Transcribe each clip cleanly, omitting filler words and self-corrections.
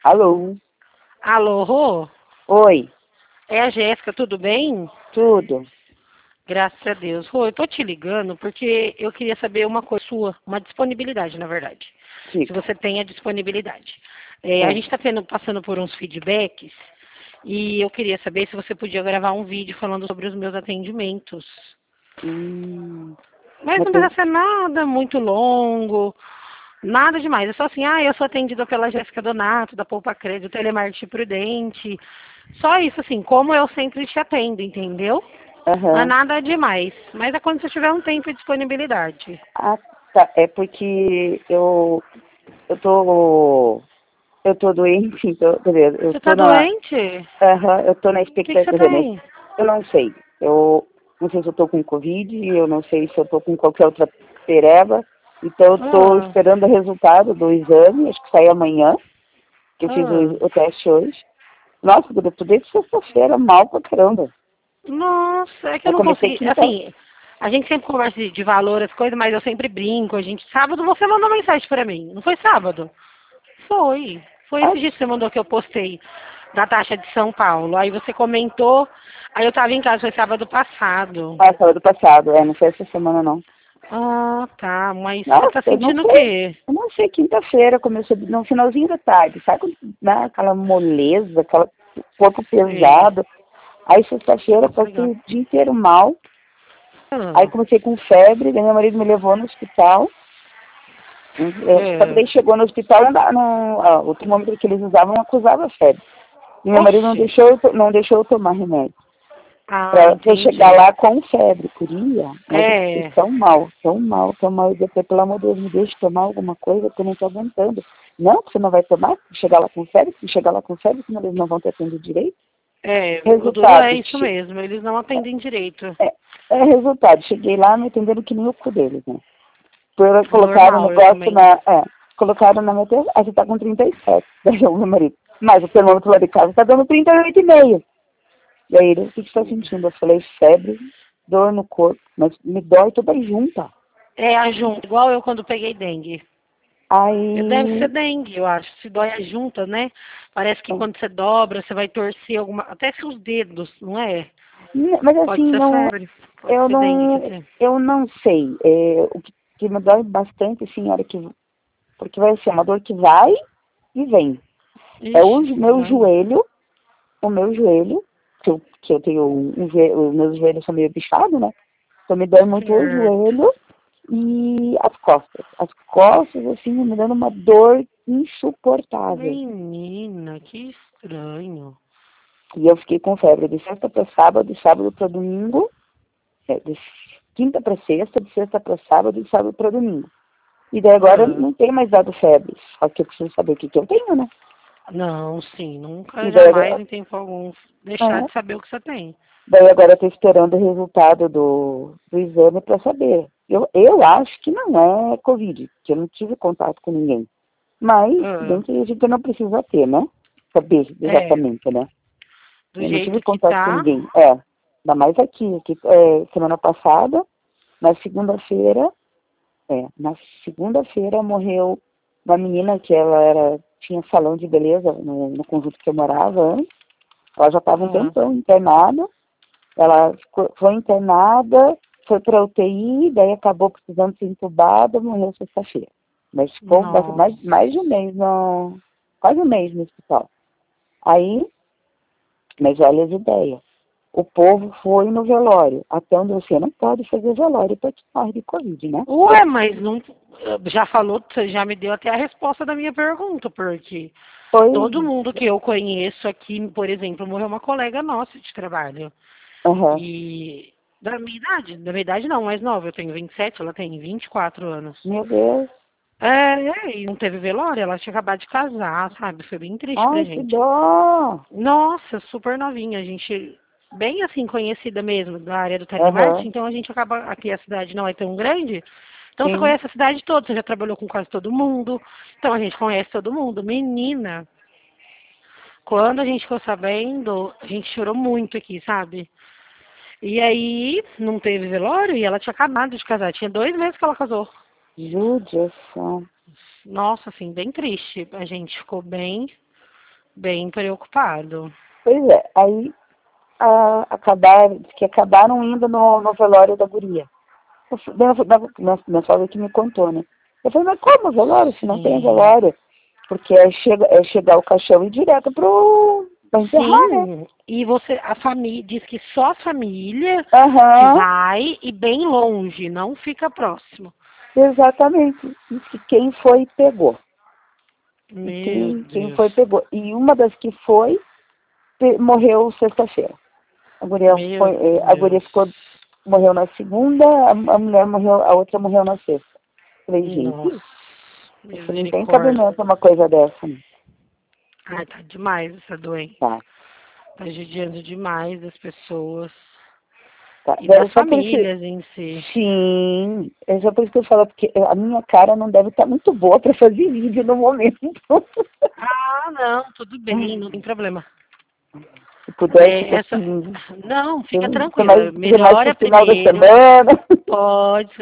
Alô? Alô, Rô? Oi, É a Jéssica, tudo bem? tudo? Graças a Deus. Rô, eu tô te ligando porque eu queria saber uma coisa sua, uma disponibilidade, na verdade. Se Diga. você tem a disponibilidade. A Ah, gente está passando por uns feedbacks e eu queria saber se você podia gravar um vídeo falando sobre os meus atendimentos. hum, Mas mas não precisa ser nada muito longo, nada demais. É só assim, eu sou atendida pela Jéssica Donato, da Poupa Crédito, Telemarketing Prudente. Só isso, assim, como eu sempre te atendo, entendeu? Não é aham. nada demais. Mas é quando você tiver um tempo e disponibilidade. Ah, tá. É porque eu tô, eu tô doente, então, quer dizer, Você tá doente? eu tô na O que que você expectativa, né? tem? Eu não sei. Eu não sei se eu tô com Covid, eu não sei se eu tô com qualquer outra pereba. Então, eu tô Ah, esperando o resultado do exame, acho que sai amanhã, que eu fiz ah. o teste hoje. Nossa, eu tô desde sexta-feira mal pra caramba. Nossa, é que eu Eu não comecei consegui. quinta. Assim, a gente sempre conversa de valor, as coisas, mas eu sempre brinco. Sábado você mandou mensagem pra mim. Não foi sábado? Foi. Foi esse dia que você mandou que eu postei da taxa de São Paulo. Aí você comentou. Aí eu tava em casa, foi sábado passado. Ah, sábado passado, não foi essa semana não. Ah, tá. Mas você Nossa, tá eu não sentindo o sei, quê? eu não sei, quinta-feira começou no finalzinho da tarde, sabe quando dá aquela moleza, aquela corpo Sei. pesado. Aí sexta-feira Tô passei ligado. o dia inteiro mal, aí Ah, comecei com febre, daí meu marido me levou no hospital, só que é. daí chegou no hospital, o termômetro que eles usavam acusava febre. E meu marido não Oxi. deixou, não deixou eu tomar remédio. Ah, Pra eu chegar entendi. lá com febre, queria, mas eu fiquei É. tão mal, tão mal, tão mal. E depois, pelo amor de Deus, me deixe tomar alguma coisa que eu não tô aguentando. Não, você não vai tomar, chegar lá com febre, se chegar lá com febre, senão eles não vão te atender direito. É, o duro é Resultado, isso mesmo. Eles não atendem direito. é, resultado, cheguei lá me atendendo que nem o cu deles, né? Colocaram o Normal, eu negócio também. colocaram na minha testa, aí você tá com 37, daí o meu marido. Mas o termômetro lá de casa tá dando 38,5. E aí ele, o que você tá sentindo? Eu falei, febre, dor no corpo, mas me dói toda junta. É a junta, igual eu quando peguei dengue. Deve ser Aí, dengue, eu acho. Se dói a junta, né? Parece que quando você dobra, você vai torcer alguma. Até seus dedos, não é? mas Pode assim, ser não, febre, pode ser dengue que tem. eu não sei. O que me dói bastante, assim, a hora que, porque vai ser uma dor que vai e vem. É Ixi, vai. o meu joelho, que eu tenho os meus joelhos são meio bichados, né? Então me dói muito o Certo. joelho e as costas. As costas, assim, me dando uma dor insuportável. Menina, que estranho. E eu fiquei com febre de sexta para sábado, de sábado para domingo, de quinta para sexta, de sexta para sábado, de sábado para domingo. E daí agora Ah, não tem mais dado febre. Só que eu preciso saber o que, que eu tenho, né? não, sim, nunca, E daí, jamais, em tempo algum, deixar é, de saber o que você tem. daí agora eu tô esperando o resultado do exame para saber. Eu acho que não é Covid, que eu não tive contato com ninguém. Mas, se bem Ah, que a gente não precisa ter, né? Saber é, exatamente, né? do Eu não tive jeito que contato com tá, ninguém. Ainda mais aqui semana passada, na segunda-feira, na segunda-feira morreu uma menina que tinha salão de beleza no conjunto que eu morava antes. Ela já estava um ah, tempão internada. Foi internada, foi para UTI, daí acabou precisando ser entubada, morreu sexta-feira. Mas ficou nossa. mais de um mês, quase um mês no hospital. Aí, mas olha as ideias. O povo foi no velório. Até onde você não pode fazer velório para que morre de Covid, né? Ué, mas não, já falou, você já me deu até a resposta da minha pergunta, porque Foi. todo mundo que eu conheço aqui, por exemplo, morreu uma colega nossa de trabalho. Aham. E da minha idade não, mais nova, eu tenho 27, ela tem 24 anos. Meu Deus. E não teve velório, ela tinha acabado de casar, sabe? Foi bem triste pra Ai, que gente. dó. Nossa, super novinha, a gente, bem assim, conhecida mesmo da área do telemarketing, Aham. então a gente acaba, aqui a cidade não é tão grande, então você Sim. conhece a cidade toda, você já trabalhou com quase todo mundo, então a gente conhece todo mundo. Menina, quando a gente ficou sabendo, a gente chorou muito aqui, sabe? E aí, não teve velório e ela tinha acabado de casar, tinha 2 meses que ela casou. Judiação. Nossa, assim, bem triste. A gente ficou bem. Bem preocupado. Pois é, aí diz que acabaram indo no velório da guria. Minha sogra que me contou, né? Eu falei, mas como velório, se não tem Sim. velório? Porque é chegar o caixão e ir direto pra enterrar, né? Sim. E a família, diz que só a família que Aham, vai e bem longe, não fica próximo. exatamente. Diz que quem foi, pegou. E Meu quem Deus. foi, pegou. E uma das que foi, morreu sexta-feira. Meu A guria Deus. morreu na segunda, a mulher morreu, a outra morreu na sexta. Falei, Nossa. gente, isso não tem Misericórdia. cabimento uma coisa dessa, né? Ai, tá demais essa doença. Tá, Tá judiando demais das pessoas tá. e É das só por isso, famílias em si. sim, é só por isso que eu falo, porque a minha cara não deve estar muito boa para fazer vídeo no momento. Ah, não, tudo bem, não tem problema. Se puder, É, tipo assim, não, fica mais, tranquila. ser mais Melhora pro final da primeiro. semana. Pode.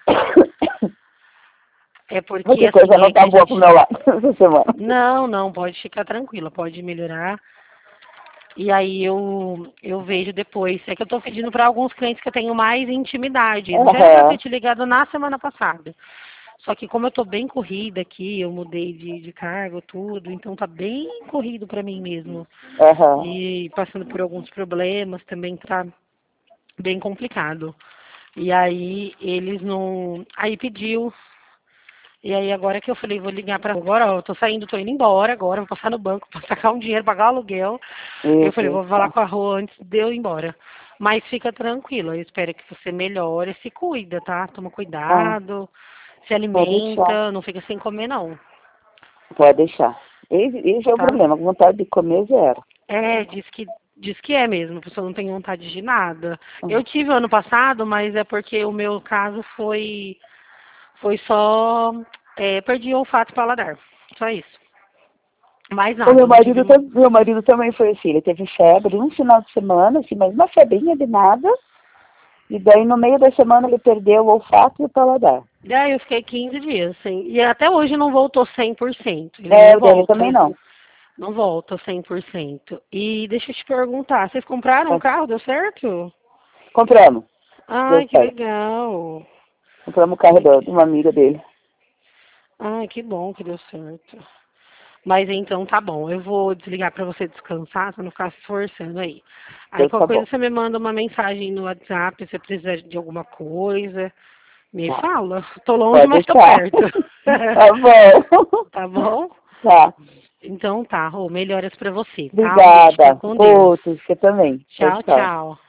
É porque Qualquer coisa assim, não é que tá a boa pro gente. meu lado essa semana. Não, não, pode ficar tranquila, pode melhorar. E aí eu vejo depois. É que eu tô pedindo para alguns clientes que eu tenho mais intimidade. Eu já era pra ter Aham, te ligado na semana passada. Só que como eu tô bem corrida aqui, eu mudei de cargo, tudo, então tá bem corrido para mim mesmo. aham. E passando por alguns problemas também tá bem complicado. E aí eles não. Aí pediu. E aí agora que eu falei, vou ligar para agora, ó, eu tô saindo, tô indo embora agora, vou passar no banco para sacar um dinheiro, pagar o aluguel. Meu Eu falei, Deus vou do falar céu. com a Rô antes de eu ir embora. Mas fica tranquila, eu espero que você melhore, se cuida, tá? Toma Ah, cuidado, se pode deixar. alimenta, não fica sem comer não, Pode deixar. Esse é o tá? problema. Vontade de comer zero. É, diz que é mesmo, a pessoa não tem vontade de nada. Eu Hum. tive ano passado, mas é porque o meu caso foi só perdi o olfato e paladar. Só isso. Mais O nada, eu não tive. meu marido também foi assim. Ele teve febre um final de semana, assim, mas uma febrinha de nada. E daí no meio da semana ele perdeu o olfato e o paladar. Daí eu fiquei 15 dias sem. E até hoje não voltou 100%. Ele É, não o dele também volta. não. Não volta 100%. E deixa eu te perguntar, vocês compraram um É. carro? Deu certo? Compramos. Deu Ai, que certo. legal. Compramos o carro Ai, de uma amiga dele. que bom que deu certo. Mas então tá bom, eu vou desligar pra você descansar, pra não ficar se esforçando aí. Aí Então qualquer tá coisa bom. você me manda uma mensagem no WhatsApp, se você precisar de alguma coisa, me Tá. fala. Tô longe, Pode mas tô deixar. perto. Tá bom. Tá bom? Tá. Então tá, Rô, melhoras pra você, tá? Um beijo, fica Obrigada. com Deus. Outro, você também. Tchau, Tchau, tchau. tchau.